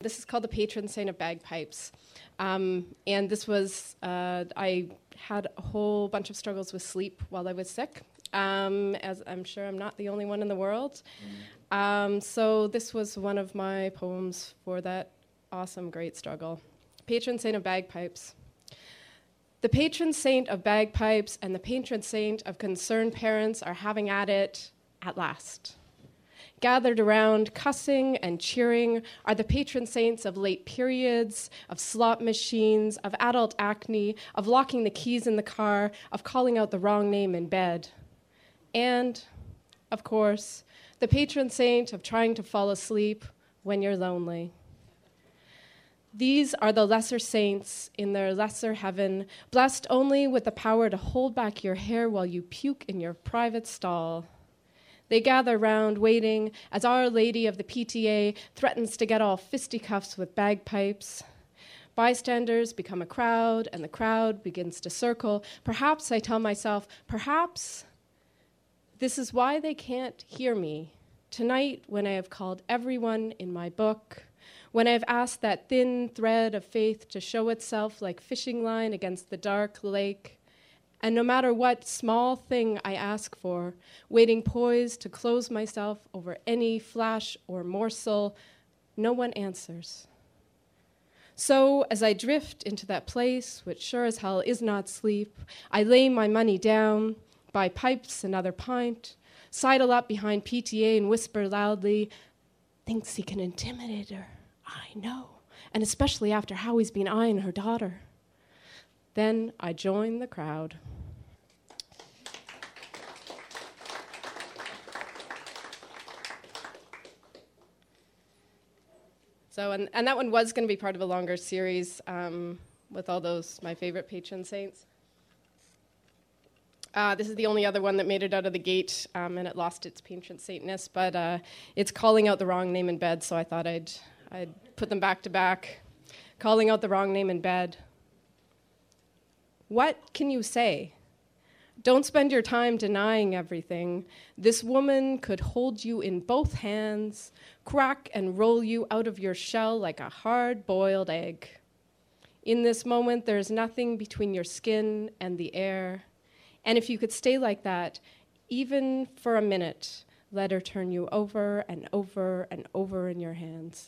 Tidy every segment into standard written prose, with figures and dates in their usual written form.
This is called the patron saint of bagpipes. And this was, I had a whole bunch of struggles with sleep while I was sick, as I'm sure I'm not the only one in the world. So this was one of my poems for that awesome, great struggle. Patron saint of bagpipes. The patron saint of bagpipes and the patron saint of concerned parents are having at it at last. Gathered around, cussing and cheering, are the patron saints of late periods, of slot machines, of adult acne, of locking the keys in the car, of calling out the wrong name in bed. And, of course, the patron saint of trying to fall asleep when you're lonely. These are the lesser saints in their lesser heaven, blessed only with the power to hold back your hair while you puke in your private stall. They gather round, waiting, as Our Lady of the PTA threatens to get all fisticuffs with bagpipes. Bystanders become a crowd, and the crowd begins to circle. Perhaps, I tell myself, perhaps this is why they can't hear me. Tonight, when I have called everyone in my book, when I have asked that thin thread of faith to show itself like fishing line against the dark lake, and no matter what small thing I ask for, waiting poised to close myself over any flash or morsel, no one answers. So as I drift into that place, which sure as hell is not sleep, I lay my money down, buy pipes another pint, sidle up behind PTA and whisper loudly, thinks he can intimidate her, I know, and especially after how he's been eyeing her daughter. Then I join the crowd. So, and that one was going to be part of a longer series with all those, my favorite patron saints. This is the only other one that made it out of the gate, and it lost its patron saintness, but it's calling out the wrong name in bed, so I thought I'd put them back to back. Calling out the wrong name in bed. What can you say? Don't spend your time denying everything. This woman could hold you in both hands, crack and roll you out of your shell like a hard-boiled egg. In this moment, there's nothing between your skin and the air. And if you could stay like that, even for a minute, let her turn you over and over and over in her hands.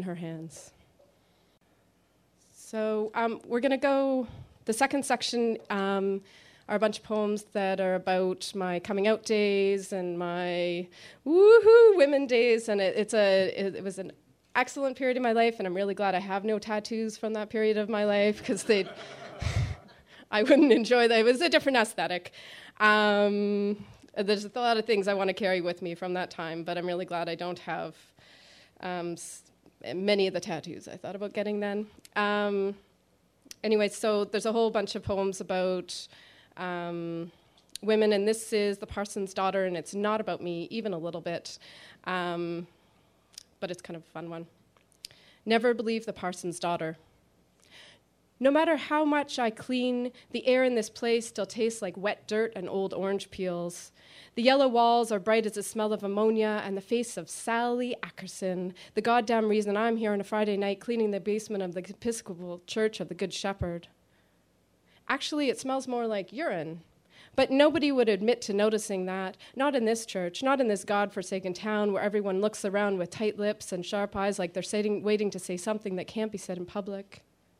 So we're going to go, the second section are a bunch of poems that are about my coming out days and my woohoo women days, and it was an excellent period of my life, and I'm really glad I have no tattoos from that period of my life, because I wouldn't enjoy that. It was a different aesthetic. There's a lot of things I want to carry with me from that time, but I'm really glad I don't have many of the tattoos I thought about getting then. Anyway, so there's a whole bunch of poems about women, and this is The Parson's Daughter, and it's not about me, even a little bit, but it's kind of a fun one. Never believe the parson's daughter. No matter how much I clean, the air in this place still tastes like wet dirt and old orange peels. The yellow walls are bright as the smell of ammonia, and the face of Sally Ackerson, the goddamn reason I'm here on a Friday night cleaning the basement of the Episcopal Church of the Good Shepherd. Actually, it smells more like urine. But nobody would admit to noticing that, not in this church, not in this God-forsaken town where everyone looks around with tight lips and sharp eyes like they're waiting to say something that can't be said in public.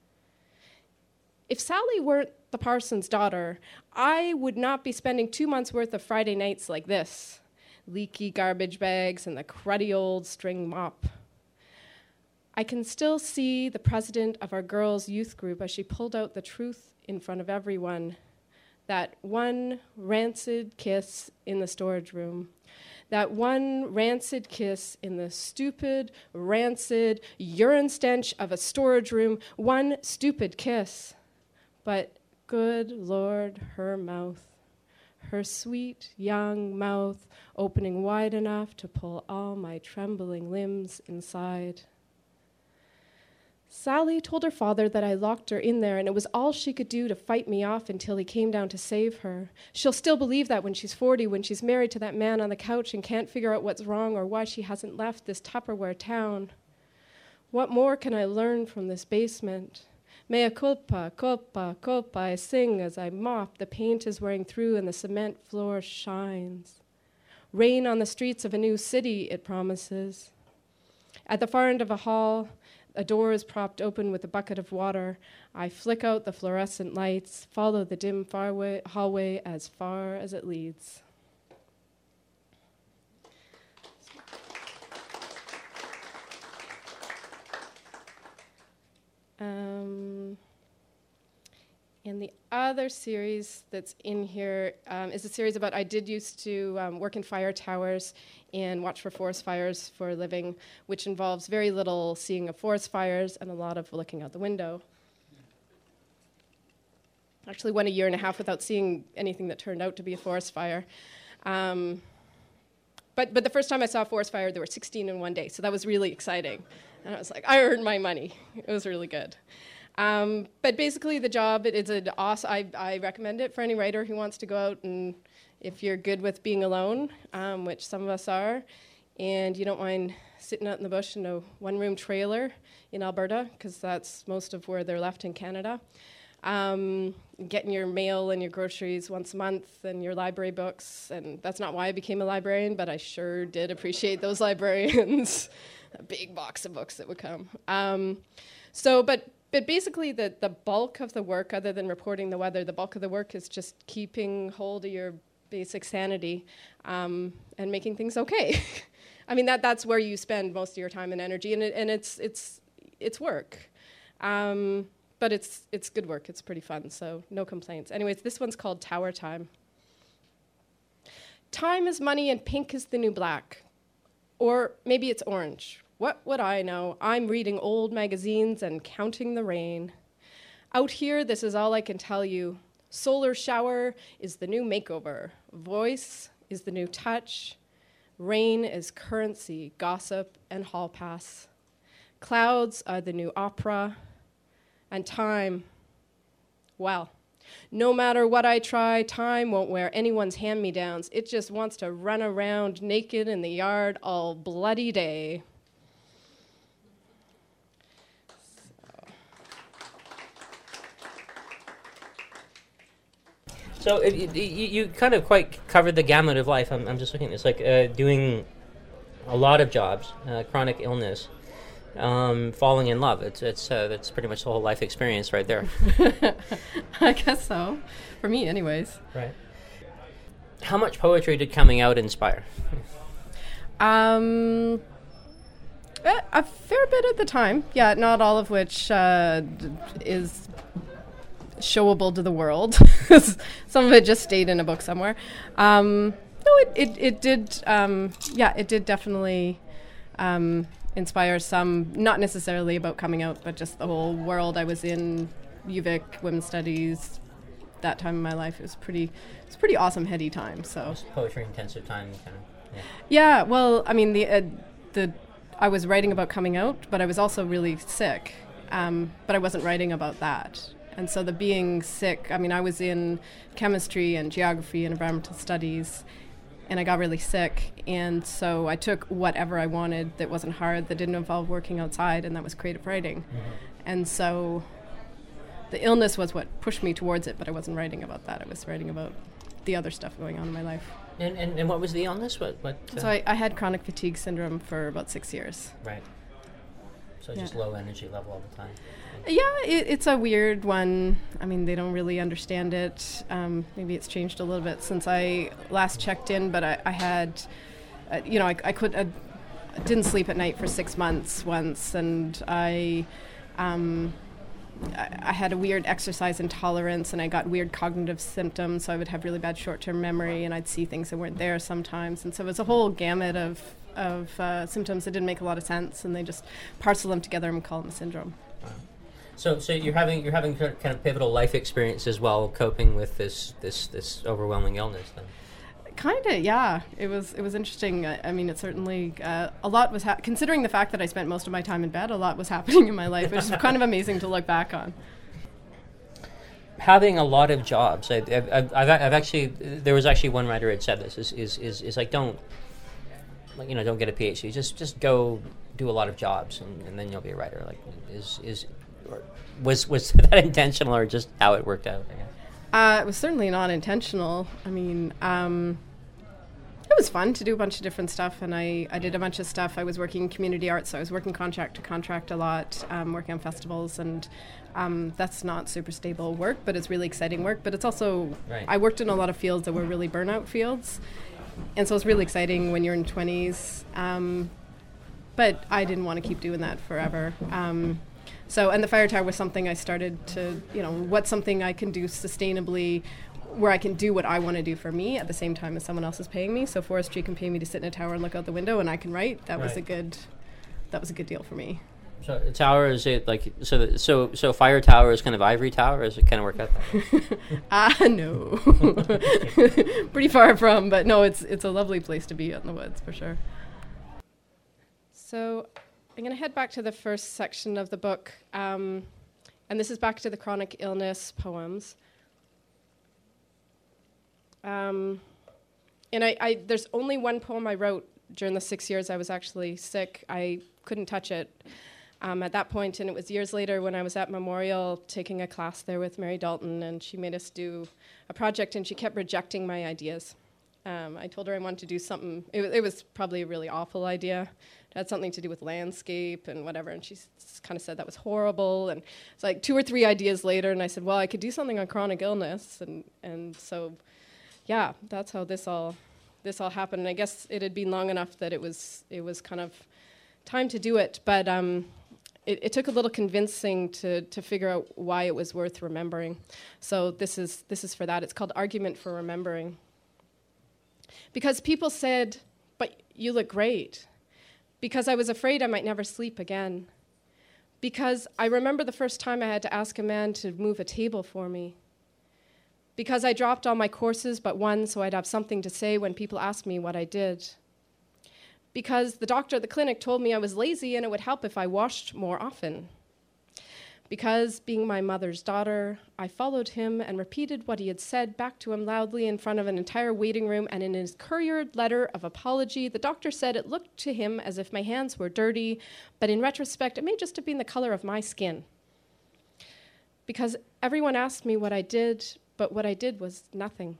If Sally weren't the parson's daughter, I would not be spending 2 months' worth of Friday nights like this, leaky garbage bags and the cruddy old string mop. I can still see the president of our girls' youth group as she pulled out the truth in front of everyone. That one rancid kiss in the storage room. That one rancid kiss in the stupid, rancid urine stench of a storage room. One stupid kiss. But good Lord, her mouth. Her sweet, young mouth opening wide enough to pull all my trembling limbs inside. Sally told her father that I locked her in there, and it was all she could do to fight me off until he came down to save her. She'll still believe that when she's 40, when she's married to that man on the couch and can't figure out what's wrong or why she hasn't left this Tupperware town. What more can I learn from this basement? Mea culpa, culpa, culpa, I sing as I mop. The paint is wearing through and the cement floor shines. Rain on the streets of a new city, it promises. At the far end of a hall, a door is propped open with a bucket of water. I flick out the fluorescent lights, follow the dim hallway as far as it leads. And the other series that's in here is a series about, I did used to work in fire towers and watch for forest fires for a living, which involves very little seeing of forest fires and a lot of looking out the window. Actually went a year and a half without seeing anything that turned out to be a forest fire. But the first time I saw a forest fire, there were 16 in one day, so that was really exciting. And I was like, I earned my money. It was really good. But basically the job, it's an awesome, I recommend it for any writer who wants to go out, and if you're good with being alone, which some of us are, and you don't mind sitting out in the bush in a one-room trailer in Alberta, because that's most of where they're left in Canada, getting your mail and your groceries once a month and your library books, and that's not why I became a librarian, but I sure did appreciate those librarians. A big box of books that would come. But basically the bulk of the work, other than reporting the weather, the bulk of the work is just keeping hold of your basic sanity and making things okay. I mean, that's where you spend most of your time and energy, and it's work. But it's good work. It's pretty fun, so no complaints. Anyways, this one's called Tower Time. Time is money and pink is the new black. Or maybe it's orange. What would I know? I'm reading old magazines and counting the rain. Out here, this is all I can tell you. Solar shower is the new makeover. Voice is the new touch. Rain is currency, gossip, and hall pass. Clouds are the new opera. And time, well, no matter what I try, time won't wear anyone's hand-me-downs. It just wants to run around naked in the yard all bloody day. So you kind of quite covered the gamut of life. I'm just looking at this, like doing a lot of jobs, chronic illness, falling in love. That's pretty much the whole life experience right there. I guess so, for me, anyways. Right. How much poetry did coming out inspire? A fair bit at the time. Yeah, not all of which is showable to the world. Some of it just stayed in a book somewhere. No, it did. It did definitely inspire some. Not necessarily about coming out, but just the whole world I was in. UVic, women's studies. That time in my life, it was pretty awesome, heady time. So most poetry intensive time, kind of. Yeah. Well, I mean I was writing about coming out, but I was also really sick. But I wasn't writing about that. And so the being sick, I mean, I was in chemistry and geography and environmental studies, and I got really sick. And so I took whatever I wanted that wasn't hard, that didn't involve working outside, and that was creative writing. Mm-hmm. And so the illness was what pushed me towards it, but I wasn't writing about that. I was writing about the other stuff going on in my life. And what was the illness? So I had chronic fatigue syndrome for about 6 years. Right. So just low energy level all the time. Yeah, it's a weird one. I mean, they don't really understand it. Maybe it's changed a little bit since I last checked in, but I had, I didn't sleep at night for 6 months once, and I had a weird exercise intolerance, and I got weird cognitive symptoms, so I would have really bad short-term memory, and I'd see things that weren't there sometimes, and so it was a whole gamut of symptoms that didn't make a lot of sense, and they just parcel them together and call them a syndrome. Wow. So you're having kind of pivotal life experiences while coping with this overwhelming illness, then. Kind of, yeah. It was interesting. I mean, it certainly a lot was considering the fact that I spent most of my time in bed. A lot was happening in my life, which is kind of amazing to look back on. Having a lot of jobs, I've actually, there was actually one writer who had said this is like don't like, don't get a PhD. Just go do a lot of jobs, and then you'll be a writer. Like, was that intentional or just how it worked out? I guess? It was certainly not intentional. I mean, it was fun to do a bunch of different stuff, and I did a bunch of stuff. I was working in community arts, so I was working contract to contract a lot, working on festivals, and that's not super stable work, but it's really exciting work. But it's also, right. I worked in a lot of fields that were really burnout fields, and so it's really exciting when you're in 20s. But I didn't want to keep doing that forever. And the Fire Tower was something I started to, what's something I can do sustainably where I can do what I want to do for me at the same time as someone else is paying me. So forestry can pay me to sit in a tower and look out the window, and I can write. That was a good deal for me. So the tower, is it like, so Fire Tower is kind of ivory tower, or does it kind of work out that way? No. Pretty far from, but no, it's a lovely place to be out in the woods for sure. So I'm going to head back to the first section of the book, and this is back to the chronic illness poems. And there's only one poem I wrote during the 6 years I was actually sick. I couldn't touch it at that point, and it was years later when I was at Memorial taking a class there with Mary Dalton, and she made us do a project, and she kept rejecting my ideas. I told her I wanted to do something. It was probably a really awful idea. It had something to do with landscape and whatever, and she kind of said that was horrible. And it's like 2 or 3 ideas later, and I said, well, I could do something on chronic illness, and so, yeah, that's how this all happened. And I guess it had been long enough that it was kind of time to do it, but it took a little convincing to figure out why it was worth remembering. So this is for that. It's called Argument for Remembering. Because people said, but you look great. Because I was afraid I might never sleep again. Because I remember the first time I had to ask a man to move a table for me. Because I dropped all my courses but one so I'd have something to say when people asked me what I did. Because the doctor at the clinic told me I was lazy and it would help if I washed more often. Because, being my mother's daughter, I followed him and repeated what he had said back to him loudly in front of an entire waiting room, and in his couriered letter of apology, the doctor said it looked to him as if my hands were dirty, but in retrospect, it may just have been the color of my skin. Because everyone asked me what I did, but what I did was nothing.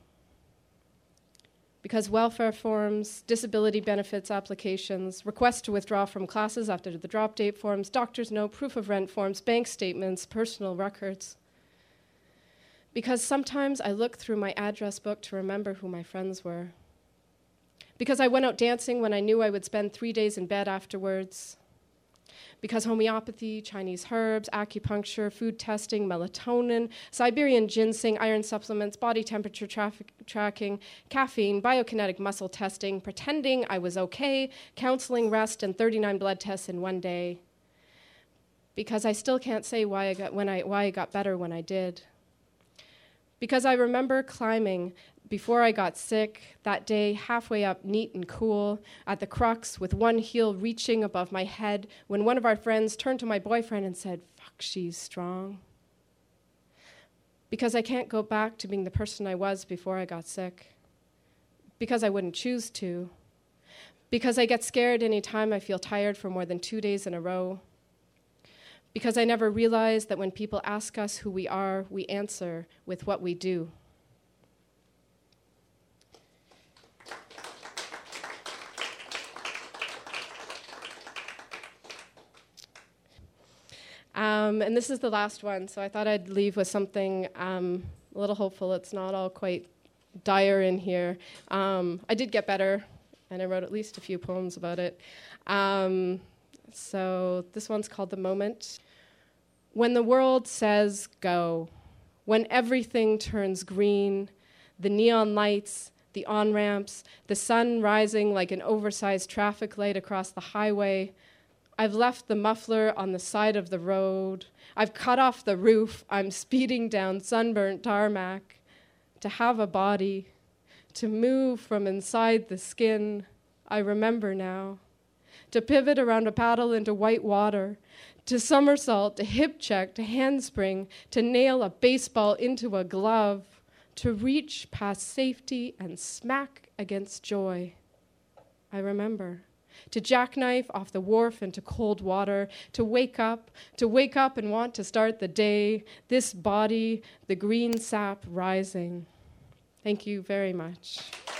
Because welfare forms, disability benefits applications, requests to withdraw from classes after the drop date forms, doctor's note, proof of rent forms, bank statements, personal records. Because sometimes I look through my address book to remember who my friends were. Because I went out dancing when I knew I would spend 3 days in bed afterwards. Because homeopathy, Chinese herbs, acupuncture, food testing, melatonin, Siberian ginseng, iron supplements, body temperature tracking, caffeine, biokinetic muscle testing, pretending I was okay, counseling, rest, and 39 blood tests in one day. Because I still can't say why I got better when I did. Because I remember climbing before I got sick, that day, halfway up, neat and cool, at the crux, with one heel reaching above my head, when one of our friends turned to my boyfriend and said, "Fuck, she's strong." Because I can't go back to being the person I was before I got sick. Because I wouldn't choose to. Because I get scared any time I feel tired for more than 2 days in a row. Because I never realized that when people ask us who we are, we answer with what we do. And this is the last one, so I thought I'd leave with something a little hopeful. It's not all quite dire in here. I did get better, and I wrote at least a few poems about it. So this one's called The Moment. When the world says go, when everything turns green, the neon lights, the on-ramps, the sun rising like an oversized traffic light across the highway, I've left the muffler on the side of the road. I've cut off the roof. I'm speeding down sunburnt tarmac. To have a body, to move from inside the skin, I remember now. To pivot around a paddle into white water, to somersault, to hip check, to handspring, to nail a baseball into a glove, to reach past safety and smack against joy. I remember. To jackknife off the wharf into cold water, to wake up and want to start the day, this body, the green sap rising. Thank you very much.